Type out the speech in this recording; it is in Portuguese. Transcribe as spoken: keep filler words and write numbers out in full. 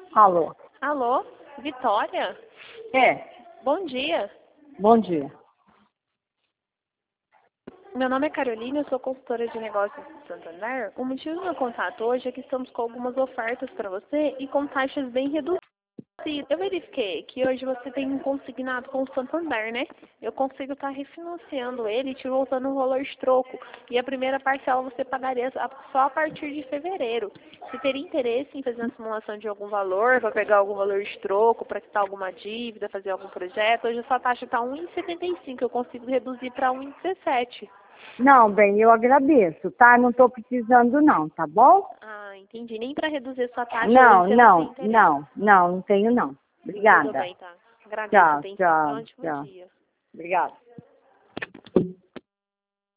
Alô? Alô, Vitória? É, Bom dia. bom dia. Meu nome é Carolina, eu sou consultora de negócios do Santander. O motivo do meu contato hoje é que estamos com algumas ofertas para você e com taxas bem reduzidas. Eu verifiquei que hoje você tem um consignado com o Santander, né? Eu consigo estar refinanciando ele e te voltando um valor de troco. E a primeira parcela você pagaria só a partir de fevereiro. Você teria interesse em fazer uma simulação de algum valor, para pegar algum valor de troco, para quitar alguma dívida, fazer algum projeto? Hoje a sua taxa está um vírgula setenta e cinco, eu consigo reduzir para um vírgula dezessete. Não, bem, eu agradeço, tá? Não estou precisando não, tá bom? Ah, entendi. Nem para reduzir sua taxa hoje Não, você não tem não, interesse. não, não, não tenho não. Tudo Obrigada. bem, tá? Agradeço a Tchau, atenção. tchau, Um ótimo tchau. dia. Obrigada.